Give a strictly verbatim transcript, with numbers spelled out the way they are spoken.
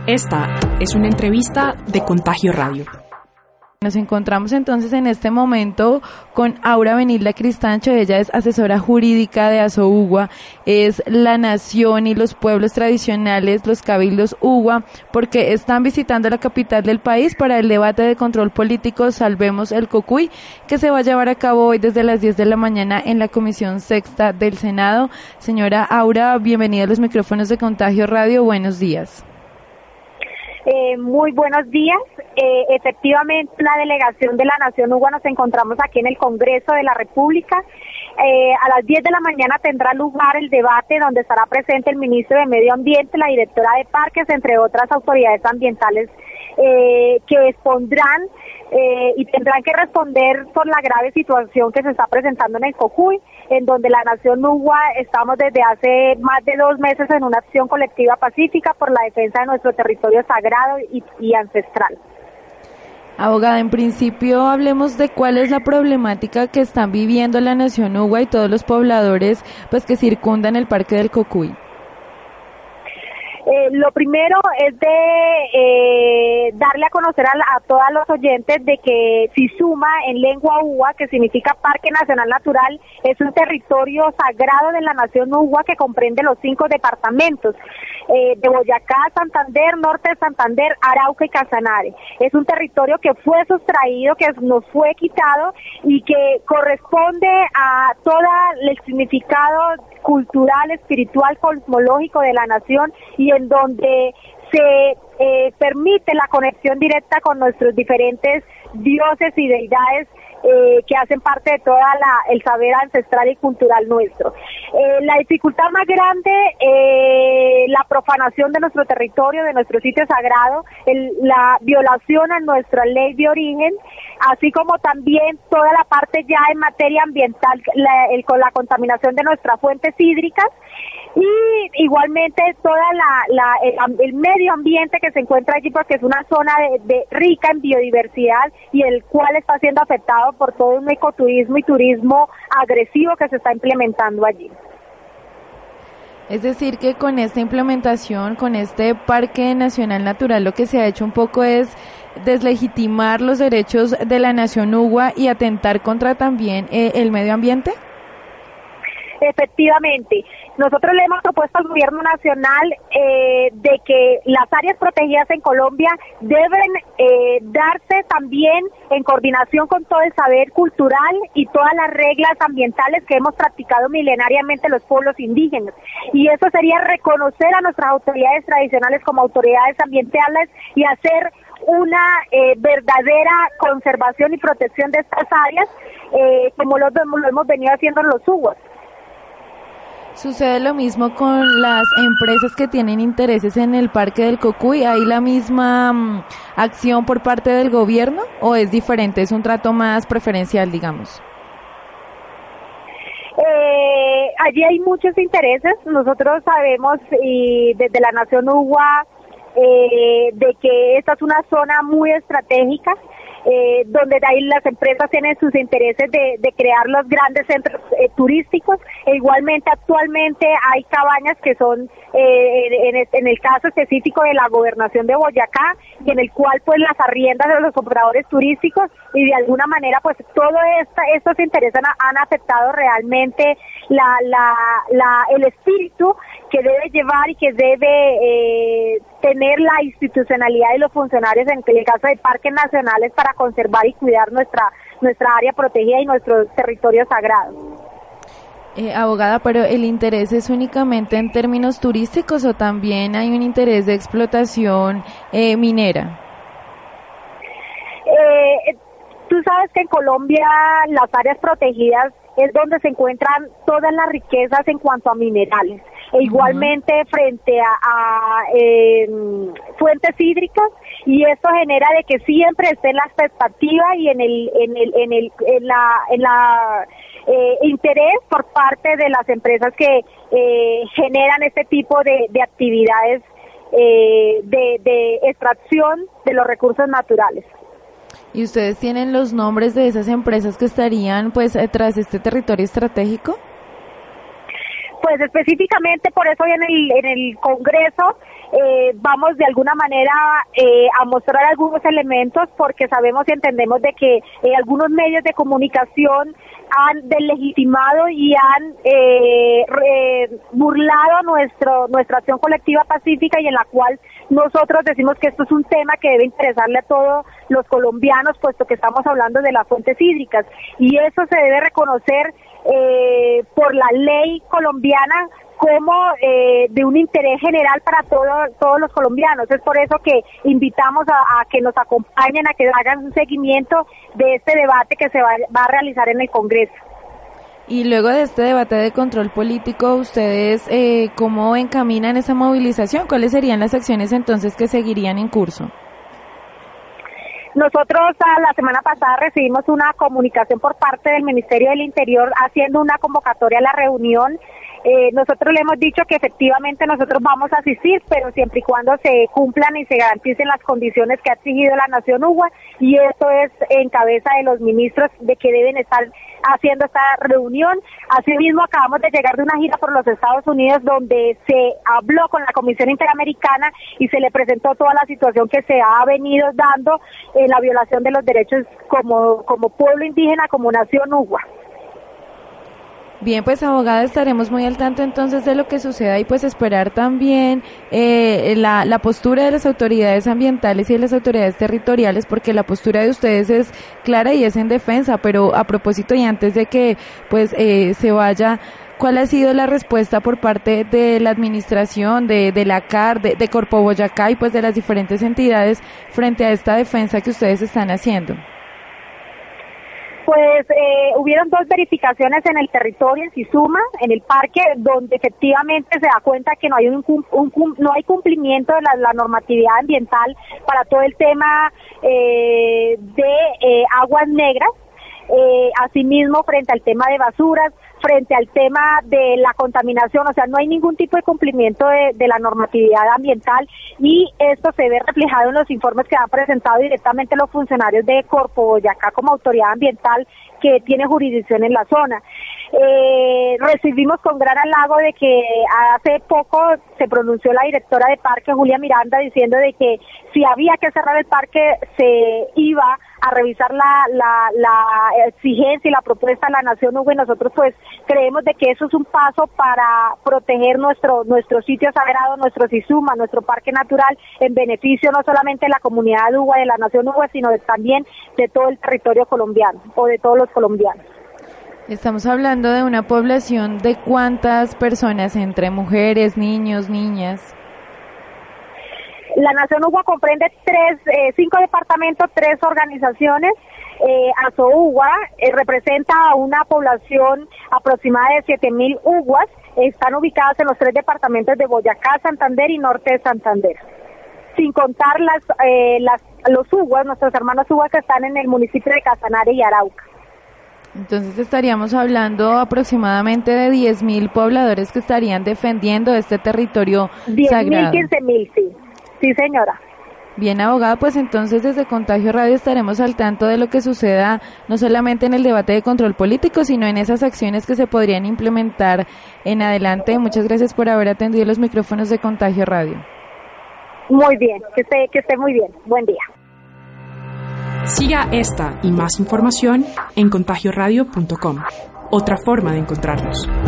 Esta es una entrevista de Contagio Radio. Nos encontramos entonces en este momento con Aura Benilda Cristancho. Ella es asesora jurídica de Asougua, es la nación y los pueblos tradicionales, los cabildos Ugua, porque están visitando la capital del país para el debate de control político Salvemos el Cocuy, que se va a llevar a cabo hoy desde las diez de la mañana en la Comisión Sexta del Senado. Señora Aura, bienvenida a los micrófonos de Contagio Radio, buenos días. Eh, muy buenos días. Eh, efectivamente, la delegación de la Nación Ugua nos encontramos aquí en el Congreso de la República. Eh, a las diez de la mañana tendrá lugar el debate donde estará presente el ministro de Medio Ambiente, la directora de Parques, entre otras autoridades ambientales eh, que expondrán eh, y tendrán que responder por la grave situación que se está presentando en el Cocuy, en donde la Nación Ugua estamos desde hace más de dos meses en una acción colectiva pacífica por la defensa de nuestro territorio sagrado y, y ancestral. Abogada, en principio hablemos de cuál es la problemática que están viviendo la Nación Ugua y todos los pobladores pues que circundan el Parque del Cocuy. Eh, lo primero es de eh, darle a conocer a, a todos los oyentes de que Sisuma, en lengua Ugua, que significa Parque Nacional Natural, es un territorio sagrado de la Nación Ugua que comprende los cinco departamentos eh, de Boyacá, Santander, Norte de Santander, Arauca y Casanare. Es un territorio que fue sustraído, que nos fue quitado y que corresponde a todo el significado cultural, espiritual, cosmológico de la nación y en donde se eh, permite la conexión directa con nuestros diferentes dioses y deidades eh, que hacen parte de toda la el saber ancestral y cultural nuestro. Eh, la dificultad más grande, eh, la profanación de nuestro territorio, de nuestro sitio sagrado, el, la violación a nuestra ley de origen, así como también toda la parte ya en materia ambiental, la, el, con la contaminación de nuestras fuentes hídricas y igualmente toda la, la el, el medio ambiente que se encuentra allí, porque es una zona de, de rica en biodiversidad y el cual está siendo afectado por todo un ecoturismo y turismo agresivo que se está implementando allí. Es decir, que con esta implementación, con este Parque Nacional Natural, lo que se ha hecho un poco es deslegitimar los derechos de la Nación Ugua y atentar contra también eh, el medio ambiente. Efectivamente, nosotros le hemos propuesto al gobierno nacional eh, de que las áreas protegidas en Colombia deben eh, darse también en coordinación con todo el saber cultural y todas las reglas ambientales que hemos practicado milenariamente los pueblos indígenas. Y eso sería reconocer a nuestras autoridades tradicionales como autoridades ambientales y hacer una eh, verdadera conservación y protección de estas áreas, eh, como lo, lo hemos venido haciendo en los Uguas. ¿Sucede lo mismo con las empresas que tienen intereses en el Parque del Cocuy? ¿Hay la misma um, acción por parte del gobierno o es diferente, es un trato más preferencial, digamos? Eh, allí hay muchos intereses. Nosotros sabemos y desde la Nación Ugua eh, de que esta es una zona muy estratégica, Eh, donde de ahí las empresas tienen sus intereses de, de crear los grandes centros eh, turísticos e igualmente actualmente hay cabañas que son eh, en, en el caso específico de la gobernación de Boyacá y en el cual pues las arriendas de los operadores turísticos y de alguna manera pues todo esta, estos intereses han, han afectado realmente la, la, la, el espíritu que debe llevar y que debe eh, tener la institucionalidad y los funcionarios en el caso de parques nacionales para conservar y cuidar nuestra nuestra área protegida y nuestro territorio sagrado. Eh, abogada, pero ¿el interés es únicamente en términos turísticos o también hay un interés de explotación eh, minera? Eh, tú sabes que en Colombia las áreas protegidas es donde se encuentran todas las riquezas en cuanto a minerales. E igualmente uh-huh. frente a, a eh, fuentes hídricas y esto genera de que siempre esté en la expectativa y en el en el en el en la en la eh, interés por parte de las empresas que eh, generan este tipo de, de actividades eh, de, de extracción de los recursos naturales. ¿Y ustedes tienen los nombres de esas empresas que estarían pues tras este territorio estratégico? Pues específicamente por eso hoy en el, en el Congreso eh, vamos de alguna manera eh, a mostrar algunos elementos, porque sabemos y entendemos de que eh, algunos medios de comunicación han deslegitimado y han eh, re, burlado nuestro nuestra acción colectiva pacífica, y en la cual nosotros decimos que esto es un tema que debe interesarle a todos los colombianos, puesto que estamos hablando de las fuentes hídricas, y eso se debe reconocer eh, por la ley colombiana como eh, de un interés general para todo, todos los colombianos. Es por eso que invitamos a, a que nos acompañen, a que hagan un seguimiento de este debate que se va, va a realizar en el Congreso. Y luego de este debate de control político, ¿ustedes eh, cómo encaminan esa movilización? ¿Cuáles serían las acciones entonces que seguirían en curso? Nosotros a la semana pasada recibimos una comunicación por parte del Ministerio del Interior haciendo una convocatoria a la reunión. Eh, nosotros le hemos dicho que efectivamente nosotros vamos a asistir, pero siempre y cuando se cumplan y se garanticen las condiciones que ha exigido la Nación U A, y eso es en cabeza de los ministros de que deben estar haciendo esta reunión. Asimismo, acabamos de llegar de una gira por los Estados Unidos, donde se habló con la Comisión Interamericana y se le presentó toda la situación que se ha venido dando en la violación de los derechos como, como pueblo indígena, como nación U A. Bien, pues abogada, estaremos muy al tanto entonces de lo que suceda, y pues esperar también eh, la, la postura de las autoridades ambientales y de las autoridades territoriales, porque la postura de ustedes es clara y es en defensa. Pero a propósito, y antes de que pues eh, se vaya, ¿cuál ha sido la respuesta por parte de la administración, de, de la C A R, de, de Corpo Boyacá y pues de las diferentes entidades frente a esta defensa que ustedes están haciendo? Pues eh, hubieron dos verificaciones en el territorio, en Sisuma, en el parque, donde efectivamente se da cuenta que no hay un, un, un no hay cumplimiento de la, la normatividad ambiental para todo el tema eh, de eh, aguas negras. Eh, asimismo, frente al tema de basuras, frente al tema de la contaminación, o sea, no hay ningún tipo de cumplimiento de, de la normatividad ambiental, y esto se ve reflejado en los informes que han presentado directamente los funcionarios de Corpo Boyacá como autoridad ambiental que tiene jurisdicción en la zona. Eh, recibimos con gran halago de que hace poco se pronunció la directora de parque, Julia Miranda, diciendo de que si había que cerrar el parque se iba a revisar la, la, la exigencia y la propuesta de la Nación U A, y nosotros pues creemos de que eso es un paso para proteger nuestro nuestro sitio sagrado, nuestro Sisuma, nuestro parque natural, en beneficio no solamente de la comunidad U A, de la Nación U A, sino de, también de todo el territorio colombiano o de todos los colombianos. Estamos hablando de una población de cuántas personas, entre mujeres, niños, niñas. La Nación U A comprende tres, eh, cinco departamentos, tres organizaciones. Eh, ASOUGUA eh, representa a una población aproximada de siete mil uguas. Están ubicadas en los tres departamentos de Boyacá, Santander y Norte de Santander. Sin contar las, eh, las los uguas, nuestros hermanos uguas que están en el municipio de Casanare y Arauca. Entonces estaríamos hablando aproximadamente de diez mil pobladores que estarían defendiendo este territorio sagrado. diez mil, quince mil, sí. Sí, señora. Bien, abogada, pues entonces desde Contagio Radio estaremos al tanto de lo que suceda, no solamente en el debate de control político, sino en esas acciones que se podrían implementar en adelante. Muchas gracias por haber atendido los micrófonos de Contagio Radio. Muy bien, que esté, que esté muy bien. Buen día. Siga esta y más información en contagio radio punto com. Otra forma de encontrarnos.